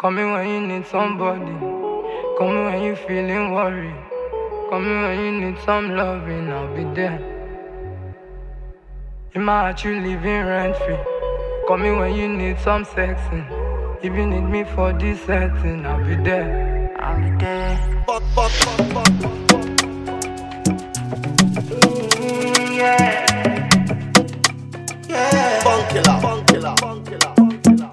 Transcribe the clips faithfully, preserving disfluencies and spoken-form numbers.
Call me when you need somebody. Call me when you feeling worried. Call me when you need some loving, I'll be there. In my heart you living rent free. Call me when you need some sexing. If you need me for this setting, I'll be there. I'll be there. Fuck, fuck, fuck, fuck, fuck, fuck. Mm, yeah. Yeah. Funk killer, funk killer, funk killer, funk killer.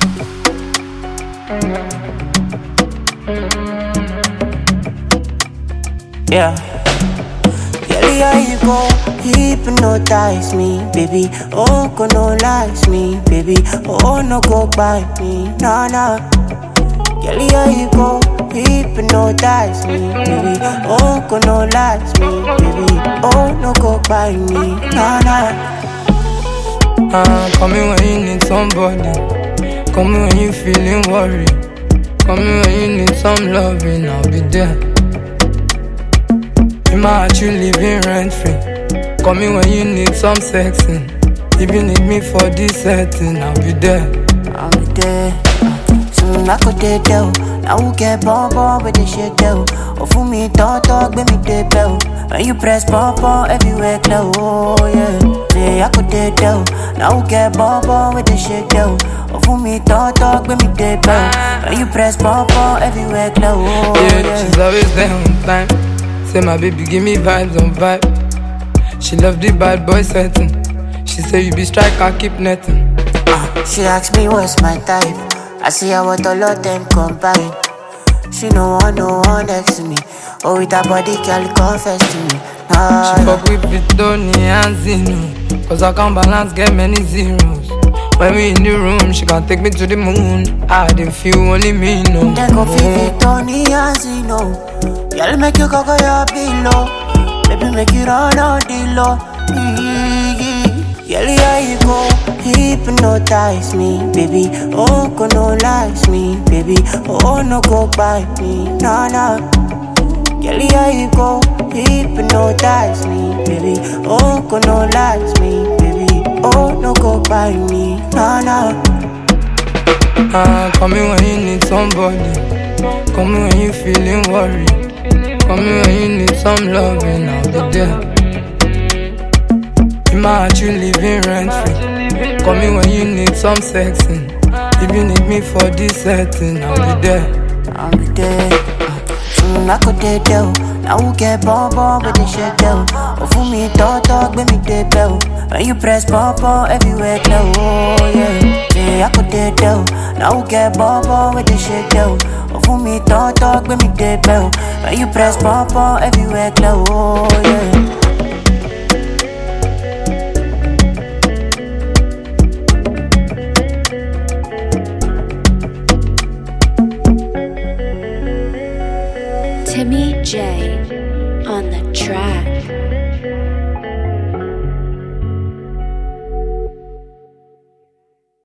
Yeah. Girl, here you go, hypnotize me, baby. Oh, go no lies me, baby. Oh, no go by me, nah, nah. Girl, here you go, hypnotize me, baby. Oh, go no lies me, baby. Oh, no go by me, nah, nah. Uh, call me when you need somebody. Call me when you feeling worried. Call me when you need some loving, I'll be there. In my heart you living rent free. Call me when you need some sexing. If you need me for this setting, I'll be there. I'll be there. Soon I could do though. Now we get bomb bomb with the shit though. Oh, for me, talk talk, give me the bell. When you press bomb bomb everywhere glow, oh yeah. Say I could do though. Now we get bomb bomb with the shit though. Oh, for me, talk talk, give me the bell. When you press bomb bomb everywhere glow, oh yeah. yeah. She's always there on time. Say my baby give me vibes on vibe. She love the bad boy setting. She say you be striker, keep netting. Uh, she asked me what's my type. I see how what all of them combine. She no one, no one next to me. Oh, with her body, girl, confess to me. Nah, she fuck with Vitoni and Zeno. Cause I can't balance, get many zeros. When we in the room, she can take me to the moon. I didn't feel only me, no. Then go feel Vitoni and Zeno. Girl, make you go go your below. Baby, make you run on the low. Girl, here you go, hypnotize me, baby. Oh, go no lies me, baby. Oh, no go by me, nah, nah. Girl, here you go, hypnotize me, baby. Oh, go no lies me, baby. Oh, no go by me, nah, nah. Uh, call me when you need somebody. Call me when you feeling worried. Call me when you need some loving, I'll be there. In my heart you living rent free. Call me when you need some sexing. If you need me for this setting, I'll be there. I'll be there. Soon I could do though. Now we get bomb bomb with the shit though. Oh, for me, talk talk, give me the bell. When you press bomb bomb everywhere glow, oh yeah. Say I could do though. Now we get bomb bomb with the shit though. Oh, for me, talk talk, give me the bell. When you press bomb bomb everywhere glow, oh yeah. Timmy J on the track.